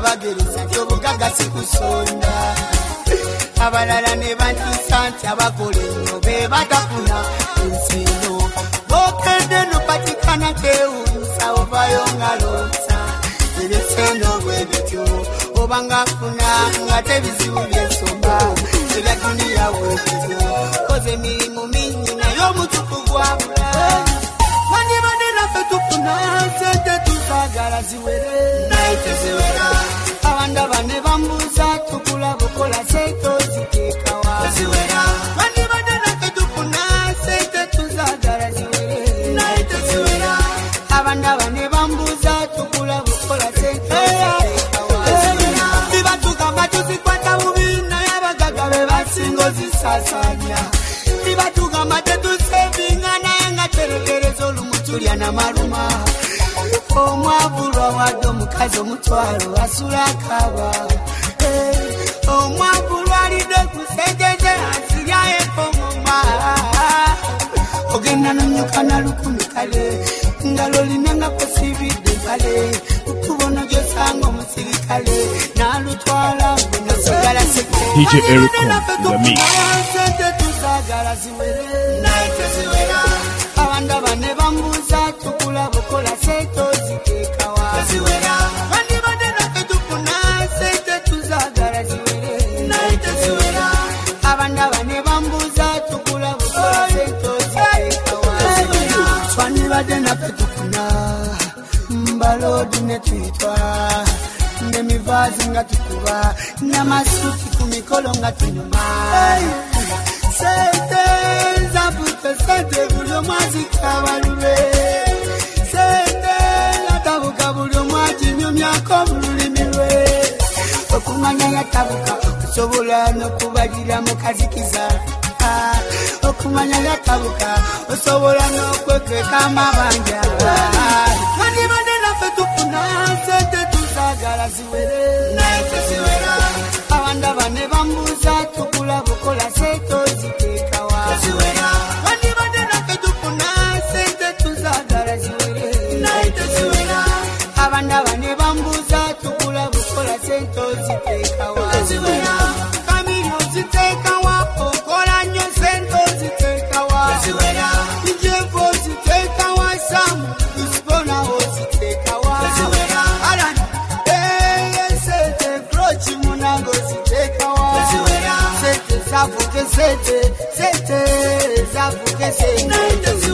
bagereza tobugaga sikusonda abalala ne bantisanti abakole nnyo be batafuna ensino bokende nopatikana kewunsa ovayo ngalonsa ebiseno bwebityo obanga funa nga tebizibu byensomba ebya duniya bwebityo koze emirimu mingi naye omutuku gwabula manibane naffe tufuna sente tuzagala ziwere naye teziwera abanda bane bambuza tukula bukola sente oziteekawa ziwera manibane naffe tufuna sente tuzagala ziwere naye teziwera abanda bane bambuza tukula bukola sente oziteekawa ziwera tibatuka tuzikwata bubi naye abagaga be basinga ozisasanya tibatuka tetusevinga naye nga terekereza olumutulya namaluma omwavulwa wadde omukazi omutwalo asula akaba omwavulwa alidde kusejeje asiryayekomoma ogenda nomyuka na lukumi kale ngalo linanga posibidde kale ukubona gyosanga omusirikale nalutwala nasigala DJ Ericom, the mix. Tuzagala ziwere naye teziwera abanda bane bambuza tukula bukola sente oziteekawa ziwera bandi bane naffe tufuna sente tuzagala ziwere naye teziwera abanda bane bambuza tukula bukola sente oziteekawa ziwera twani bade naffe tufuna mbalodi ne twitwa ndemivazi nga tukuba namasuki ku mikolo nga tunyuma sente zabuke sente buli omwazi kabalube sente yatabuka buli omwazi nyumyako bululimi lwe okumanya yatabuka osobola n'okubalira mu kazikiza okumanya yatabuka osobola n'okwekeka amabanja manibane naffe tufuna sente tuzagala ziwere naye teziwera abanda bane bambuza tukula bukola sente oziteekawa ziwera manibane naffe tufuna sente tuzagala ziwere naye teziwera abanda bane bambuza tukula bukola sente oziteekawa ziwera kamiri oziteekawa okola nnyo sente oziteekawa ziwera njevu oziteekawa samu isibona oziteekawa ziwera alani sente krochi munango oziteekawa ziwera sente zavuke sente zavuke sente